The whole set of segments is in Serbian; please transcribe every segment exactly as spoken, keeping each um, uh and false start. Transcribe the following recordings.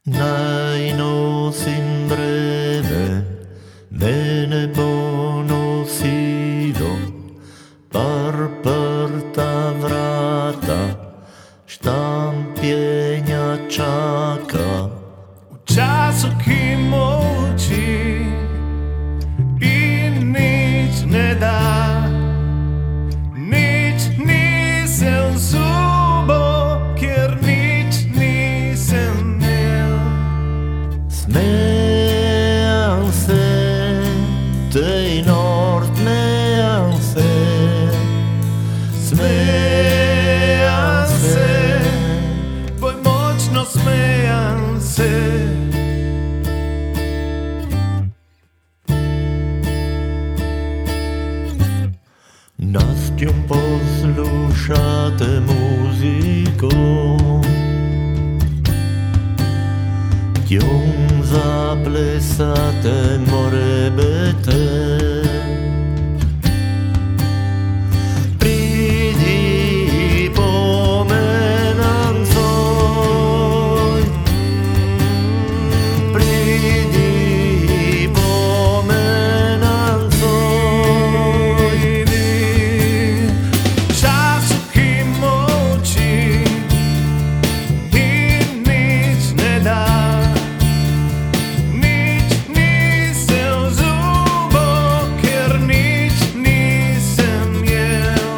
Najnos in breve, bene bono sido, par prta vrata, štampienja čaka. U času ki molči in nič ne da, nič nisem zubo, ker nič nisem imel. Smejam se, tej nord smejam se, Smejam se, boj močno smejam se. Nastjom poslušate muziko, tjom zaplesate morebete. Pridi po me nancoj, pridi po me nancoj. Času ki molči in nič ne da, nič nisem zubo, ker nič nisem jel.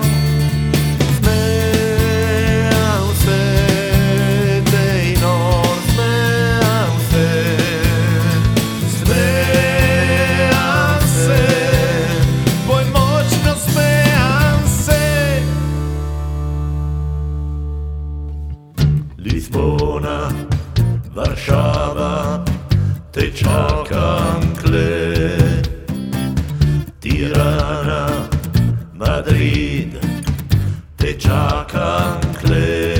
Smejam se, tej nord smejam se, Smejam se, boj močno smejam se. Lisbona, Warszawa, te čakam kle. Tirana, Madrid, te čakam kle.